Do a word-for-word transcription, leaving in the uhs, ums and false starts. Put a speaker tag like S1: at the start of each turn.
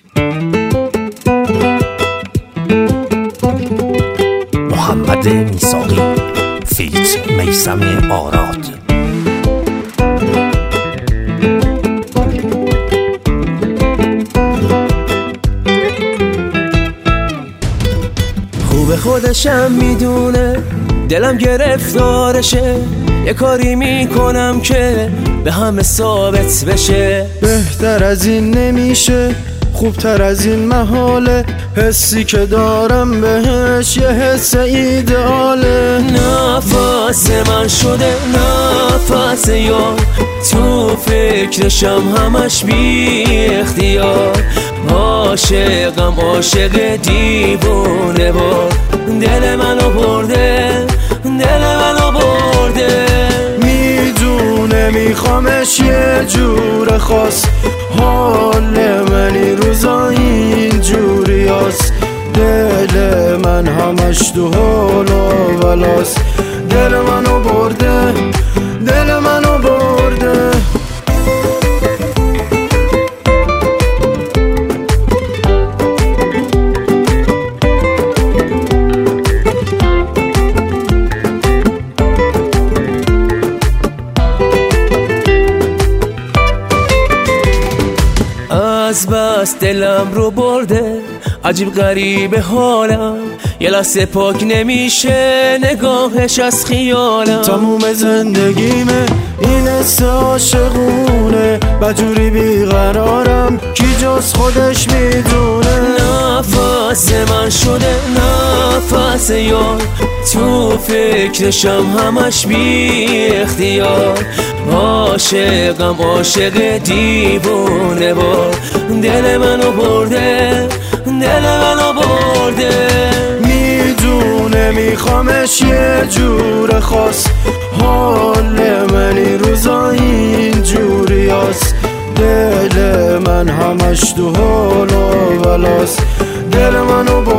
S1: محمد میثاقی فیت میثم آراد.
S2: خوب خودشم میدونه دلم گرفتارشه، یه کاری میکنم که به همه ثابت بشه.
S3: بهتر از این نمیشه، خوبتر از این محاله، حسی که دارم بهش یه حس ایدئاله.
S2: نفس من شده نفس یار، تو فکرشم همش بی اختیار. عاشقم عاشق دیوونه بار، دل منو برده دل منو برده.
S3: میدونه میخوامش یه جور خاص، حال من این روزا اینجوری هست. دل من همش تو حال و ولاس، دل منو برده دل منو برده.
S2: از بس دلم رو برده عجیب غریب حالم، یه لحظه پاک نمیشه نگاهش از خیالم.
S3: تموم زندگیمه این حس عاشقونه، بجوری بیقرارم کی جز خودش میدونه.
S2: نفس من شده نفس یار، تو فکرشم همش بی اختیار. عاشقم عاشق دیوونه بار، دل منو برده دل منو برده.
S3: میدونه میخوامش یه جور خاص، حال من این روزا اینجوری هست. دل من همش تو حال و ولاس، دل منو